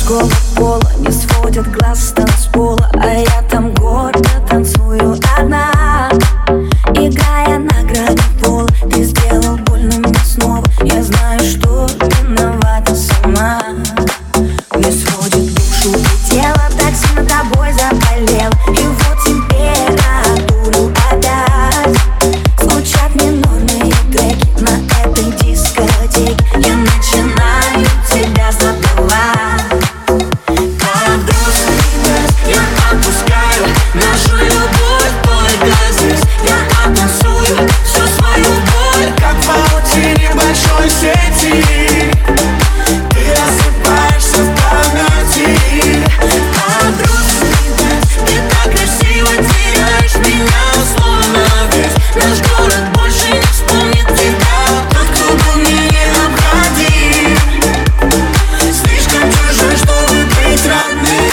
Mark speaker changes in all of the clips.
Speaker 1: мужского пола не сводят глаз с танцпола, а я там гордо танцую одна, играя на грани пола. Ты сделал больно мне снова, я знаю, что виновата сама. Не сводит душу и тело, так сильно тобой заболел. И вот температуру опять звучат минорные треки на этой дискотеке. Я начинаю тебя забывать. Как грустный тест, я отпускаю нашу любовь, только здесь я оттанцую всю свою боль. Как в паутине большой сети ты рассыпаешься в памяти. Как грустный тест, ты так красиво теряешь меня, словно весь наш город больше не вспомнит тебя. Тот, кто был мне необходим, слишком чужой, чтобы быть родным.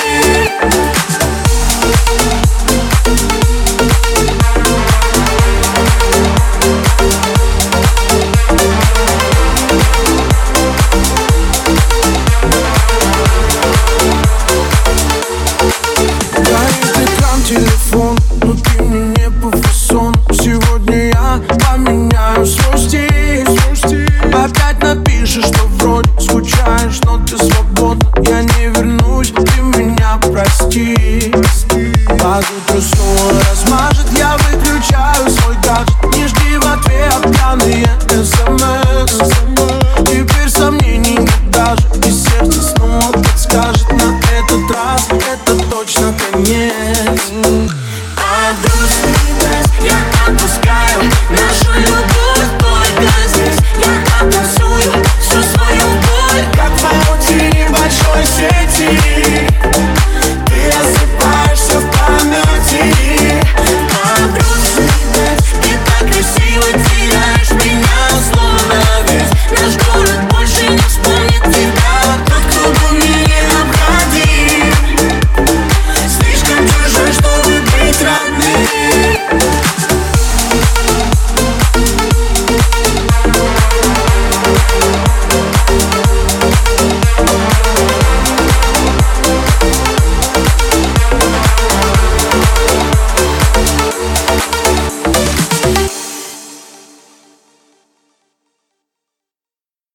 Speaker 2: Телефон, но ты мне не по фасону. Сегодня я поменяю свой стиль. Опять напишешь, что вроде скучаешь, но ты свободна. Я не вернусь, ты меня прости.